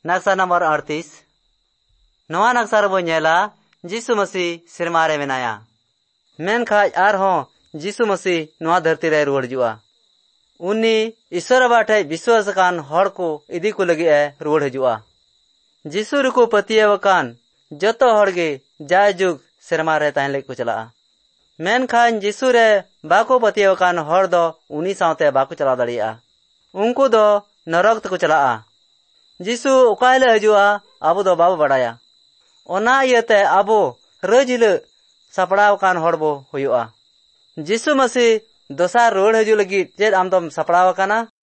नक्शा नंबर 38 नवा नक्शा रबो नेला जीसु मसीह सिरमा रे मेनाया मेन खाज आर हो जीसु मसीह नवा धरती रे रुवाड़ जुआ उन्नी ईश्वर बाठे विश्वास कान हड़ को इदी को लगी रुवाड़ हजुआ जीसु रुको पतिया कान जतो हड़गे जाय जुग सिरमा रे ताहले को चला मेन खान जीसु रे बाको पतिया कान हड़ दो उनी सावते बाको चला दड़िया उनको दो नरक को चला जीसु ओकाले हजुआ आबो दो बाबो बड़ाया ओना इयते आबो रोजिल सपड़ाव कान हड़बो हुयुआ जीसु मसीह दोसार रोड हजू लगी चेद आमदम सपड़ाव काना।